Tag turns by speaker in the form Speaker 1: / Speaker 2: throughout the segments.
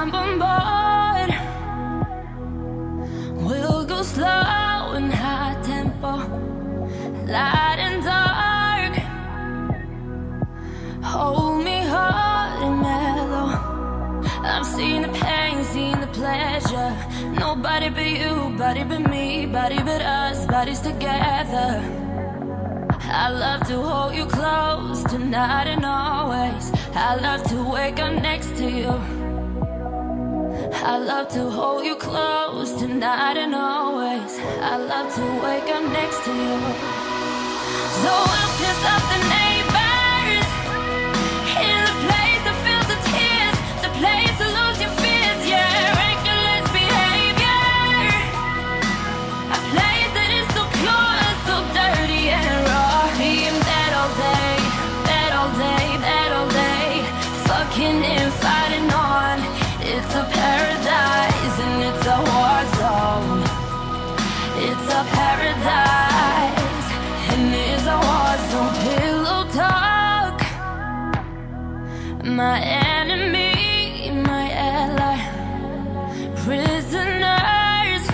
Speaker 1: jump on board. We'll go slow and high tempo, light and dark. Hold me hard and mellow. I've seen the pain, seen the pleasure. Nobody but you, body but me, body but us, bodies together. I love to hold you close tonight and always. I love to wake up next to you. I love to hold you close tonight and always. I love to wake up next to you. So we'll piss off the neighbors in the place that feels the tears, the place to lose your fears, yeah, reckless behavior. A place that is so pure, so dirty and raw. Being that all day, that all day, that all day, fucking and fighting on. It's a paradise and it's a war zone. It's a paradise and it's a war zone. Pillow talk, my enemy, my ally, prisoners.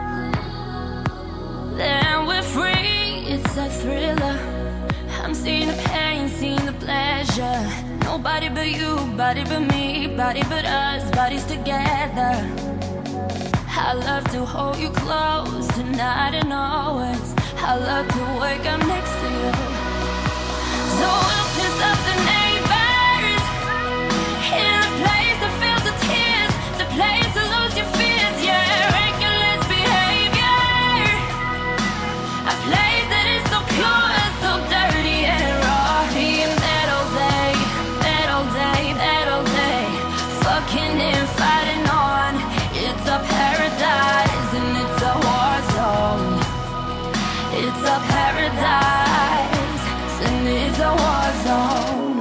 Speaker 1: Then we're free, it's a thriller. I'm seeing the pain, seeing the pleasure. Nobody but you, body but me, body but us, bodies together. I love to hold you close tonight and always. I love to wake up next to you. So we'll piss off the neighbors in the place that feels the tears, the place to lose your fears, yeah, reckless behavior. A place that is so pure, so dirty and raw. Being that all day, that all day, that all day, fucking and fighting on. It's a paradise and it's a war zone. It's a paradise and it's a war zone.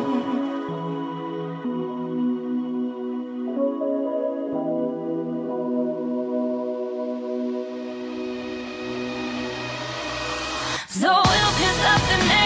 Speaker 1: So we'll piss off the